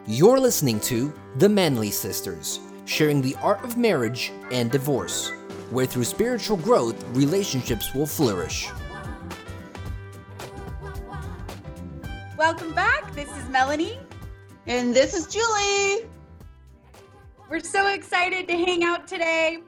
You're listening to The Manly Sisters, sharing the art of marriage and divorce, where through spiritual growth, relationships will flourish. Welcome back. This is Melanie. And this is Julie. We're so excited to hang out today.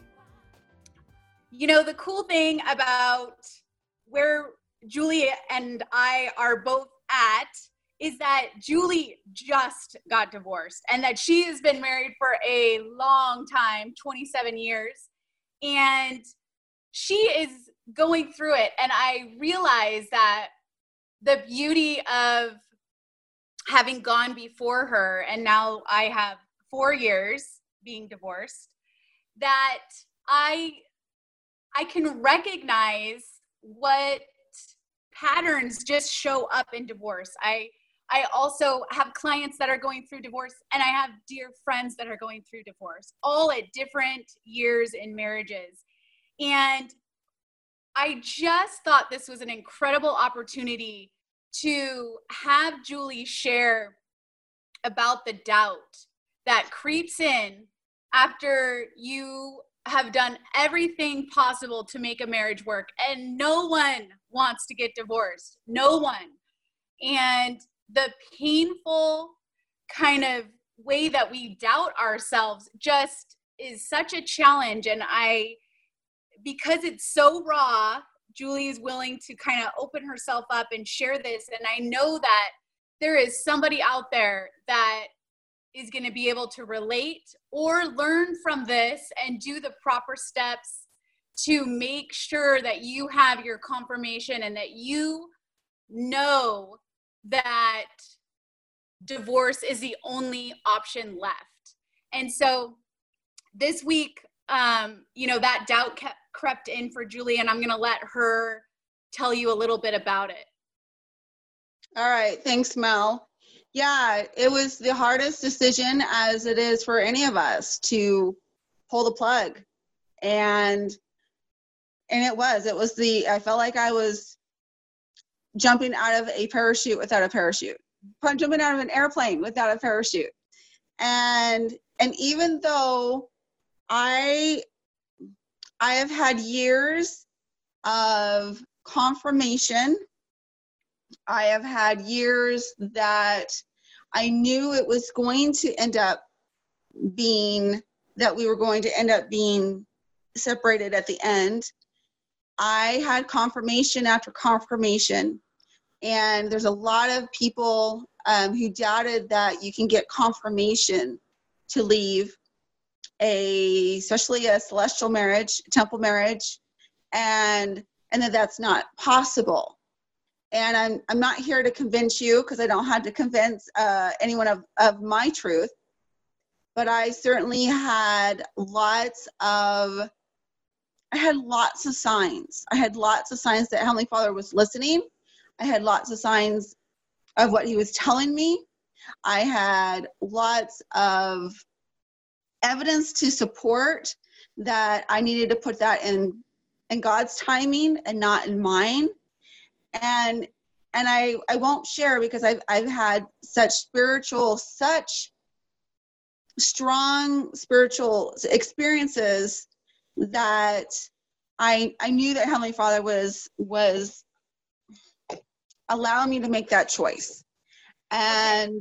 You know, the cool thing about where Julie and I are both at is that Julie just got divorced and that she has been married for a long time, 27 years, and she is going through it. And I realize that the beauty of having gone before her, and now I have 4 years being divorced, that I can recognize what patterns just show up in divorce. I also have clients that are going through divorce, and I have dear friends that are going through divorce, all at different years in marriages. And I just thought this was an incredible opportunity to have Julie share about the doubt that creeps in after you have done everything possible to make a marriage work, and no one wants to get divorced. No one. And the painful kind of way that we doubt ourselves just is such a challenge. And because it's so raw, Julie is willing to kind of open herself up and share this. And I know that there is somebody out there that is going to be able to relate or learn from this and do the proper steps to make sure that you have your confirmation and that you know that divorce is the only option left. And so this week, that doubt crept in for Julie, and I'm going to let her tell you a little bit about it. All right. Thanks, Mel. Yeah, it was the hardest decision, as it is for any of us, to pull the plug. And I felt like I was jumping out of a parachute without a parachute, jumping out of an airplane without a parachute. And even though I have had years of confirmation, I have had years that I knew it was going to end up being, that we were going to end up being separated at the end. I had confirmation after confirmation, and there's a lot of people who doubted that you can get confirmation to leave especially a celestial marriage, temple marriage, and that's not possible. And I'm not here to convince you, because I don't have to convince anyone of my truth, but I certainly had lots of signs. I had lots of signs that Heavenly Father was listening. I had lots of signs of what He was telling me. I had lots of evidence to support that I needed to put that in God's timing and not in mine. And I won't share, because I've had such strong spiritual experiences that I knew that Heavenly Father was allowing me to make that choice. And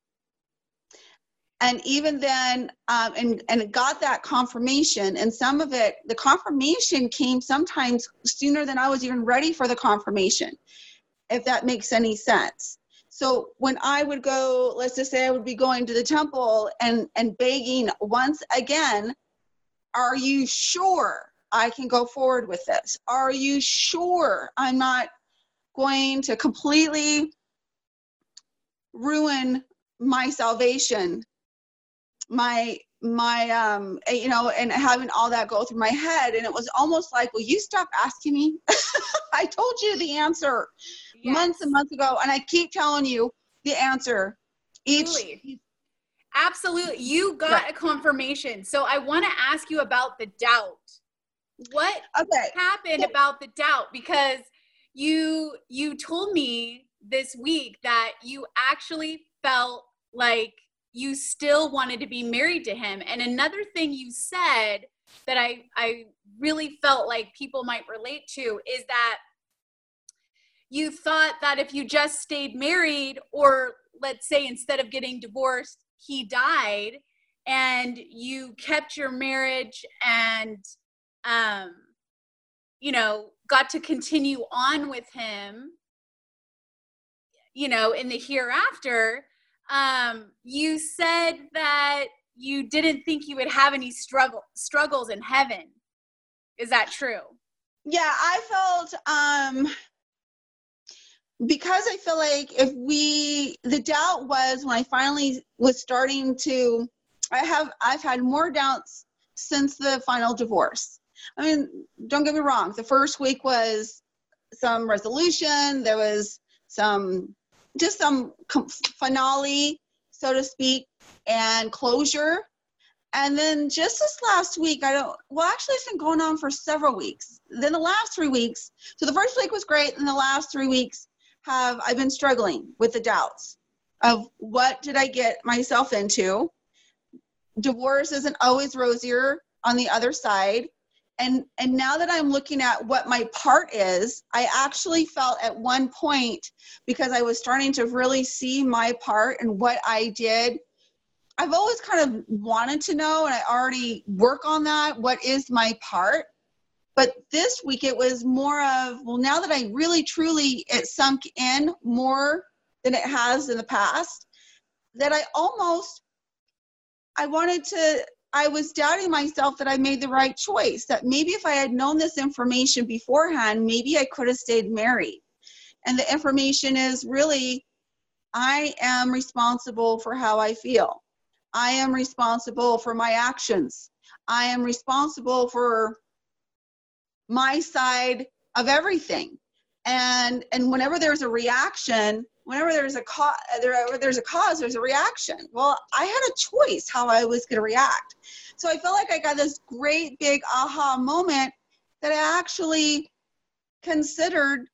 even then, and got that confirmation, and some of it, the confirmation came sometimes sooner than I was even ready for the confirmation, if that makes any sense. So when I would go, let's just say I would be going to the temple and begging once again, are you sure I can go forward with this? Are you sure I'm not going to completely ruin my salvation, and having all that go through my head? And it was almost like, will you stop asking me? I told you the answer months and months ago, and I keep telling you the answer. Absolutely. You got a confirmation. So I want to ask you about the doubt. What happened about the doubt? Because you told me this week that you actually felt like you still wanted to be married to him. And another thing you said that I really felt like people might relate to is that you thought that if you just stayed married, or let's say instead of getting divorced, he died, and you kept your marriage and, got to continue on with him, in the hereafter, you said that you didn't think you would have any struggles in heaven. Is that true? Yeah, I felt, because I feel like the doubt was when I finally was starting to, I've had more doubts since the final divorce. I mean, don't get me wrong. The first week was some resolution. There was some finale, so to speak, and closure. And then just this last week, actually it's been going on for several weeks. Then the last 3 weeks, so the first week was great, and the last 3 weeks I've been struggling with the doubts of what did I get myself into. Divorce isn't always rosier on the other side. And now that I'm looking at what my part is, I actually felt at one point, because I was starting to really see my part and what I did, I've always kind of wanted to know, and I already work on that, what is my part. But this week it was more of, well, now that I really, truly, it sunk in more than it has in the past, that I was doubting myself that I made the right choice, that maybe if I had known this information beforehand, maybe I could have stayed married. And the information is really, I am responsible for how I feel. I am responsible for my actions. I am responsible for my side of everything. And whenever there's a reaction, whenever there's a cause, there's a reaction. Well, I had a choice how I was going to react. So I felt like I got this great big aha moment that I actually considered,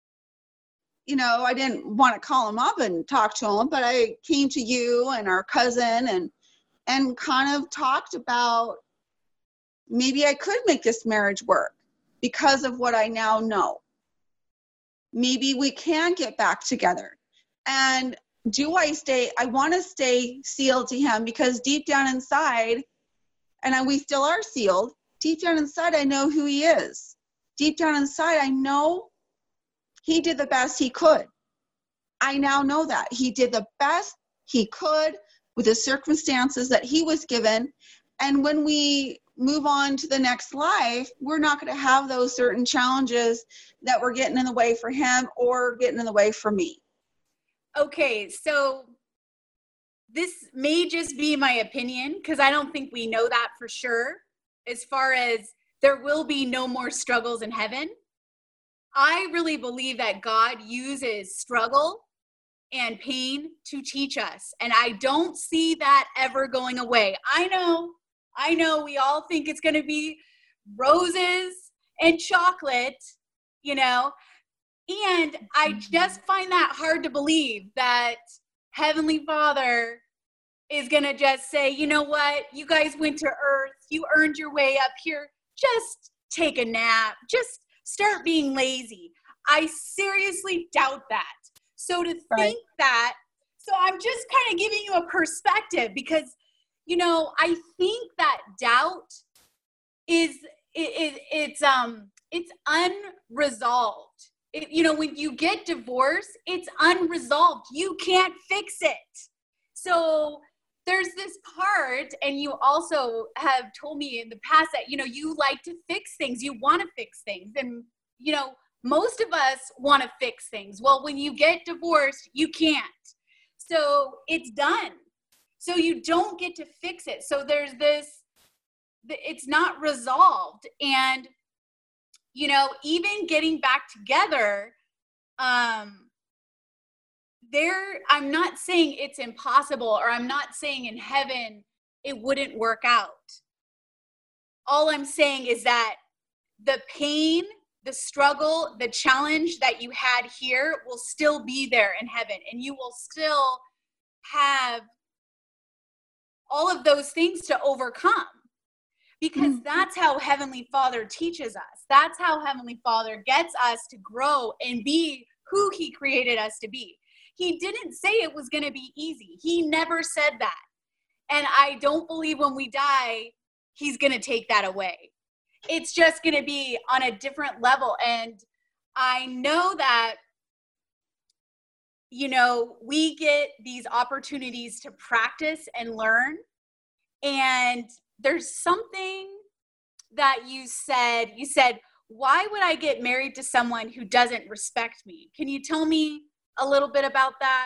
I didn't want to call him up and talk to him, but I came to you and our cousin and kind of talked about maybe I could make this marriage work because of what I now know. Maybe we can get back together. And I want to stay sealed to him, because deep down inside, and we still are sealed, deep down inside, I know who he is. Deep down inside, I know he did the best he could. I now know that. He did the best he could with the circumstances that he was given. And when we move on to the next life, we're not going to have those certain challenges that were getting in the way for him or getting in the way for me. Okay, so this may just be my opinion, because I don't think we know that for sure, as far as there will be no more struggles in heaven. I really believe that God uses struggle and pain to teach us, and I don't see that ever going away. I know we all think it's going to be roses and chocolate, and I just find that hard to believe that Heavenly Father is going to just say, you know what, you guys went to earth, you earned your way up here, just take a nap, just start being lazy. I seriously doubt that. So to think that, so I'm just kind of giving you a perspective, because, I think that doubt is, it's unresolved. When you get divorced, it's unresolved. You can't fix it. So there's this part, and you also have told me in the past that, you like to fix things. You want to fix things. And, most of us want to fix things. Well, when you get divorced, you can't. So it's done. So you don't get to fix it. So there's this, it's not resolved. And, even getting back together, I'm not saying it's impossible, or I'm not saying in heaven it wouldn't work out. All I'm saying is that the pain, the struggle, the challenge that you had here will still be there in heaven, and you will still have all of those things to overcome, because that's how Heavenly Father teaches us. That's how Heavenly Father gets us to grow and be who he created us to be. He didn't say it was going to be easy. He never said that. And I don't believe when we die, he's going to take that away. It's just going to be on a different level. And I know that, you know, we get these opportunities to practice and learn. And there's something that you said, why would I get married to someone who doesn't respect me? Can you tell me a little bit about that?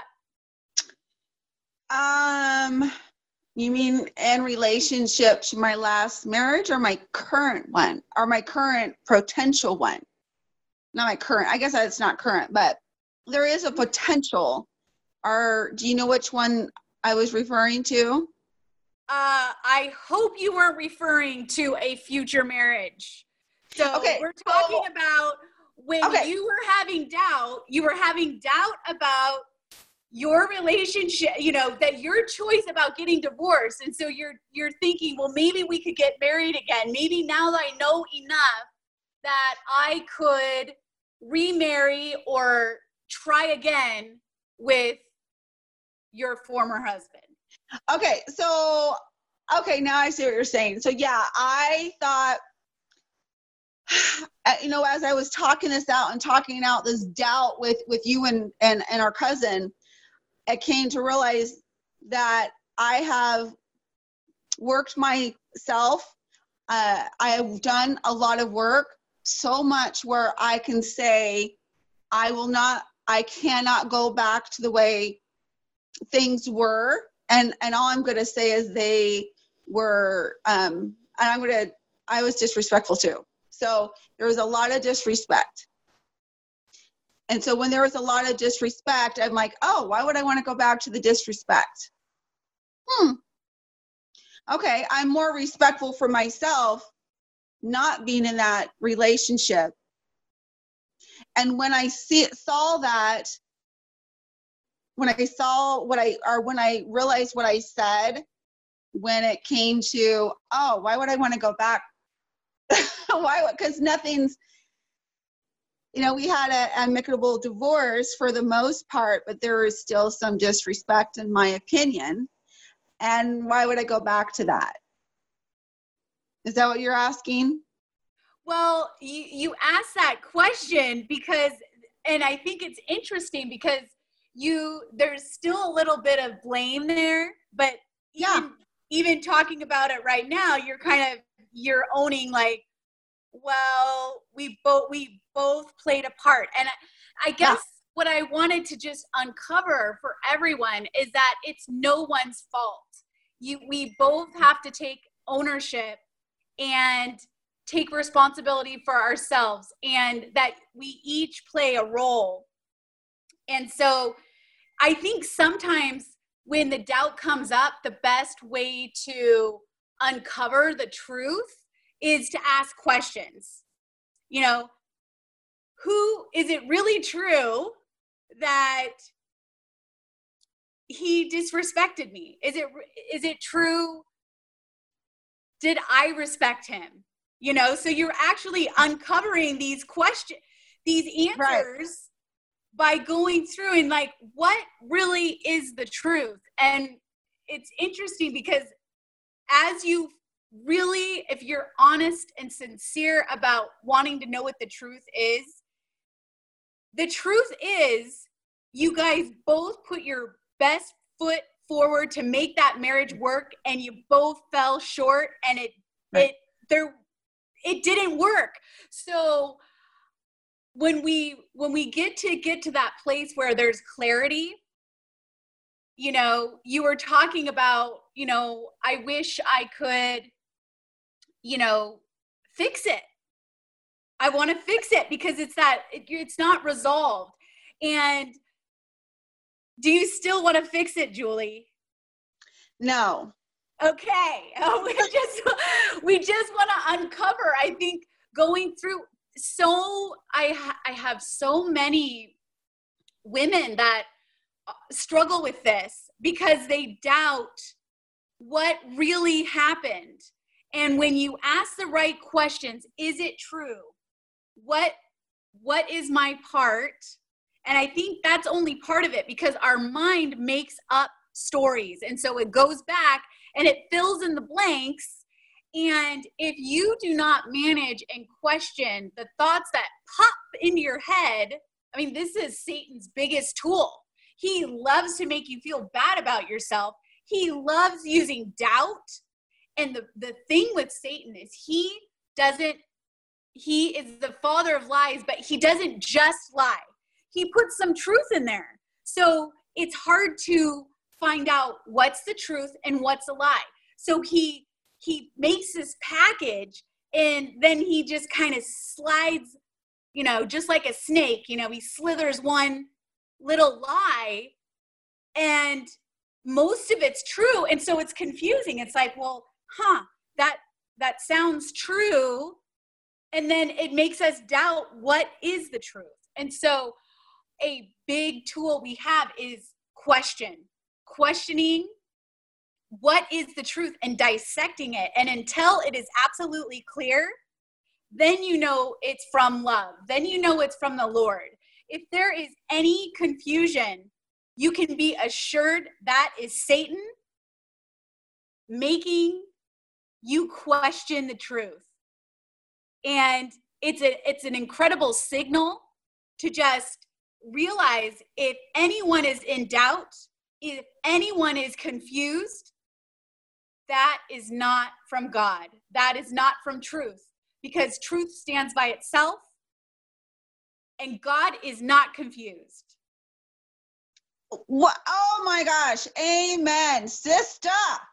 You mean in relationship to my last marriage or my current one, or my current potential one? Not my current, I guess it's not current, but there is a potential. Or do you know which one I was referring to? I hope you weren't referring to a future marriage. So okay, we're talking about when you were having doubt about your relationship, you know, that your choice about getting divorced. And so you're thinking, well, maybe we could get married again. Maybe now that I know enough that I could remarry or try again with your former husband. Okay, so, now I see what you're saying. So yeah, I thought, you know, as I was talking this out and talking out this doubt with you and our cousin, I came to realize that I have worked myself. I have done a lot of work, so much where I can say I cannot go back to the way things were. And all I'm going to say is they were, and I was disrespectful too. So there was a lot of disrespect. And so when there was a lot of disrespect, I'm like, oh, why would I want to go back to the disrespect? Okay, I'm more respectful for myself not being in that relationship. And when I saw that, when I realized what I said, when it came to, oh, why would I want to go back? Why? Because nothing's, you know, we had an amicable divorce for the most part, but there is still some disrespect in my opinion. And why would I go back to that? Is that what you're asking? Well, you asked that question because, and I think it's interesting because there's still a little bit of blame there, but even talking about it right now, you're owning like, well, we both played a part. And I guess what I wanted to just uncover for everyone is that it's no one's fault. We both have to take ownership and take responsibility for ourselves, and that we each play a role. And so I think sometimes when the doubt comes up, the best way to uncover the truth is to ask questions. You know, is it really true that he disrespected me? Is it true? Did I respect him? You know, so you're actually uncovering these questions, these answers by going through and like, what really is the truth? And it's interesting because as you really, if you're honest and sincere about wanting to know what the truth is you guys both put your best foot forward to make that marriage work, and you both fell short, and it didn't work. So when we get to that place where there's clarity, you know, you were talking about, you know, I wish I could, you know, fix it. I want to fix it because it's not resolved. And do you still want to fix it, Julie? No. Okay. We just want to uncover, I think, going through. So I have so many women that struggle with this because they doubt what really happened. And when you ask the right questions, is it true? What is my part? And I think that's only part of it, because our mind makes up stories. And so it goes back and it fills in the blanks. And if you do not manage and question the thoughts that pop into your head, I mean, this is Satan's biggest tool. He loves to make you feel bad about yourself. He loves using doubt. And the thing with Satan is he is the father of lies, but he doesn't just lie. He puts some truth in there. So it's hard to find out what's the truth and what's a lie. So he makes this package, and then he just kind of slides, just like a snake, he slithers one little lie, and most of it's true. And so it's confusing. It's like, well, that sounds true. And then it makes us doubt what is the truth. And so a big tool we have is questioning what is the truth and dissecting it. And until it is absolutely clear, then it's from love. Then it's from the Lord. If there is any confusion, you can be assured that is Satan making you question the truth. And it's an incredible signal to just realize if anyone is in doubt, if anyone is confused, that is not from God. That is not from truth, because truth stands by itself, and God is not confused. What? Oh my gosh. Amen, sister.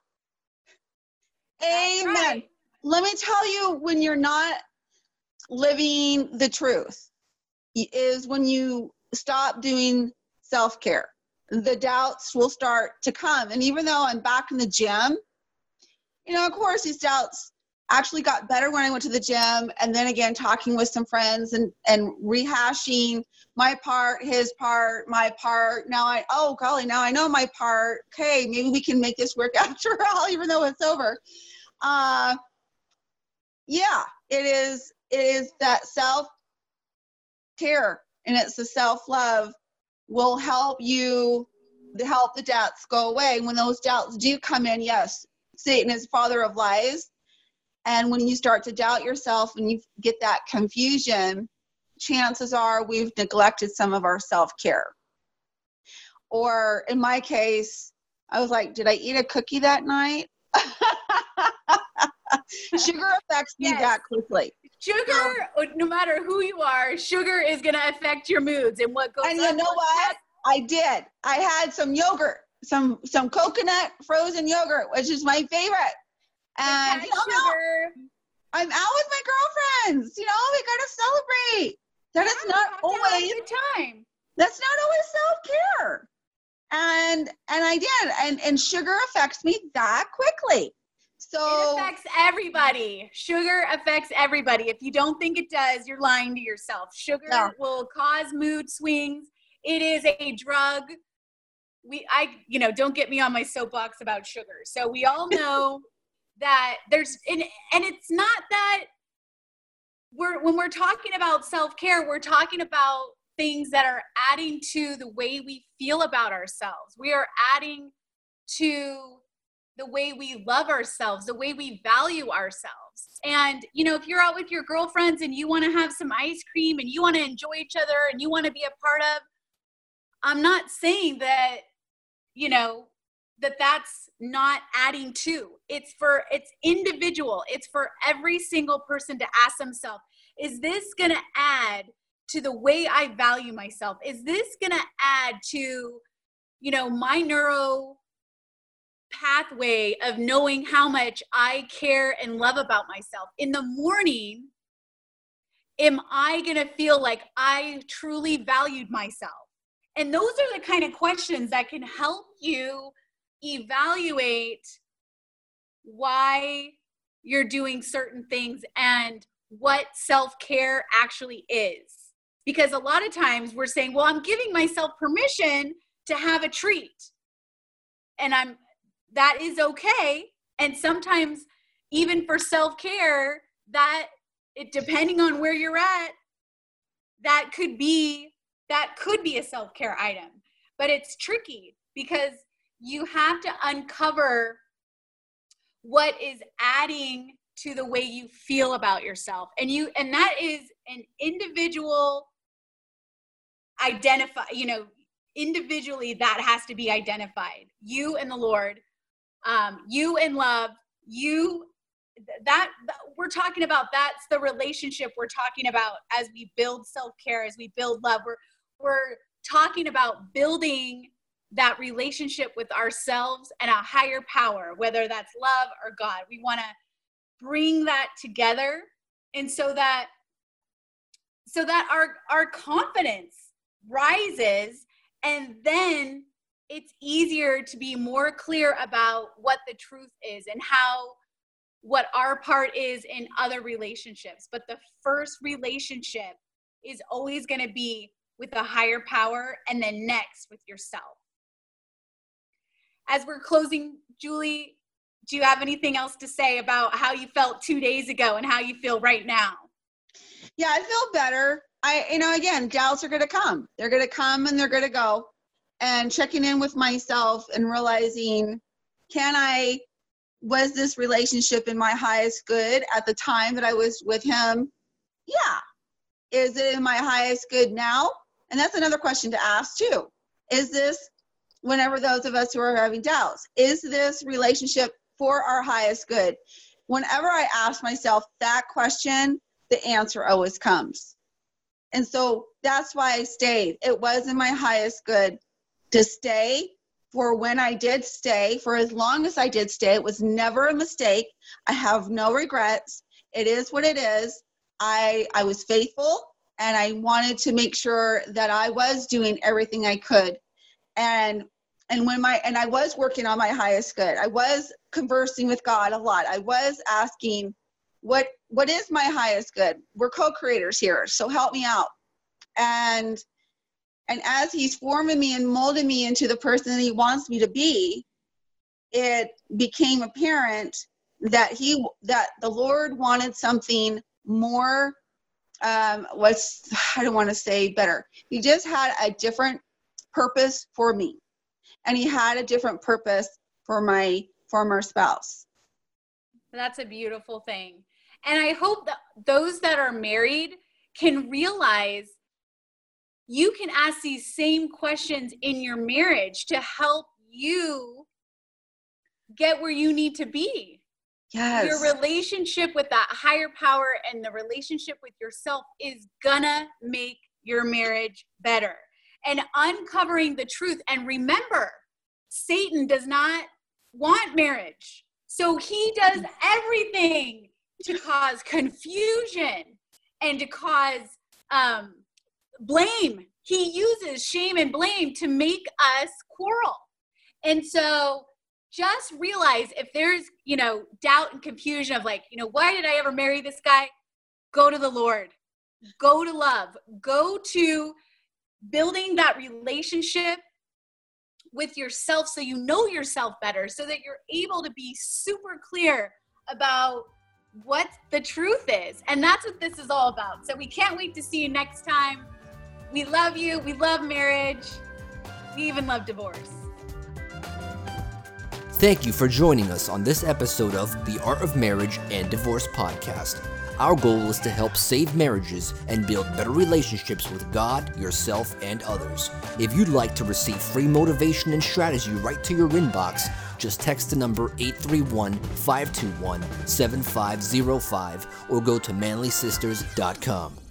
Amen. Right. Let me tell you, when you're not living the truth is when you stop doing self-care. The doubts will start to come. And even though I'm back in the gym, of course, these doubts actually got better when I went to the gym, and then again talking with some friends and rehashing my part, his part, my part. Now I know my part. Okay, maybe we can make this work after all, even though it's over. It is that self-care, and it's the self-love will help the doubts go away. When those doubts do come in, yes, Satan is father of lies. And when you start to doubt yourself and you get that confusion, chances are we've neglected some of our self-care. Or in my case, I was like, did I eat a cookie that night? Sugar affects me that quickly. Sugar, no matter who you are, sugar is going to affect your moods and what goes on. And you know what? I did. I had some yogurt, some coconut frozen yogurt, which is my favorite. And I'm out with my girlfriends. We gotta celebrate. That is not always a good time. That's not always self-care. And I did. And sugar affects me that quickly. So it affects everybody. Sugar affects everybody. If you don't think it does, you're lying to yourself. Sugar will cause mood swings. It is a drug. Don't get me on my soapbox about sugar. So we all know that there's, and it's not that when we're talking about self-care, we're talking about things that are adding to the way we feel about ourselves. We are adding to the way we love ourselves, the way we value ourselves. And, if you're out with your girlfriends and you want to have some ice cream and you want to enjoy each other and you want to be a part of, I'm not saying that, that's not adding to. It's individual. It's for every single person to ask themselves, is this going to add to the way I value myself? Is this going to add to, my neuro pathway of knowing how much I care and love about myself? In the morning, am I going to feel like I truly valued myself? And those are the kind of questions that can help you evaluate why you're doing certain things and what self-care actually is. Because a lot of times we're saying, well, I'm giving myself permission to have a treat. And that is okay. And sometimes even for self-care, that it, depending on where you're at, that could be a self-care item. But it's tricky because you have to uncover what is adding to the way you feel about yourself. And that is an individual individually that has to be identified. You and the Lord, you and love, that we're talking about, that's the relationship we're talking about as we build self-care, as we build love. We're talking about building that relationship with ourselves and a higher power, whether that's love or God. We want to bring that together, and so that our confidence rises, and then it's easier to be more clear about what the truth is and what our part is in other relationships. But the first relationship is always going to be with a higher power, and then next with yourself. As we're closing, Julie, do you have anything else to say about how you felt 2 days ago and how you feel right now? Yeah, I feel better. Again, doubts are going to come. They're going to come and they're going to go. And checking in with myself and realizing, was this relationship in my highest good at the time that I was with him? Yeah. Is it in my highest good now? And that's another question to ask too. Is this, whenever those of us who are having doubts, is this relationship for our highest good? Whenever I ask myself that question, the answer always comes. And so that's why I stayed. It was in my highest good to stay for when I did stay, for as long as I did stay. It was never a mistake. I have no regrets. It is what it is. I was faithful, and I wanted to make sure that I was doing everything I could. And I was working on my highest good. I was conversing with God a lot. I was asking, what is my highest good? We're co-creators here, so help me out. And as he's forming me and molding me into the person that he wants me to be, it became apparent that the Lord wanted something more, I don't want to say better. He just had a different purpose for me. And he had a different purpose for my former spouse. That's a beautiful thing. And I hope that those that are married can realize you can ask these same questions in your marriage to help you get where you need to be. Yes. Your relationship with that higher power and the relationship with yourself is gonna make your marriage better. And uncovering the truth. And remember, Satan does not want marriage. So he does everything to cause confusion and to cause blame. He uses shame and blame to make us quarrel. And so just realize, if there's, doubt and confusion of why did I ever marry this guy? Go to the Lord. Go to love. Go to building that relationship with yourself so you know yourself better, so that you're able to be super clear about what the truth is. And that's what this is all about. So we can't wait to see you next time. We love you. We love marriage. We even love divorce. Thank you for joining us on this episode of the Art of Marriage and Divorce podcast. Our goal is to help save marriages and build better relationships with God, yourself, and others. If you'd like to receive free motivation and strategy right to your inbox, just text the number 831-521-7505 or go to manlysisters.com.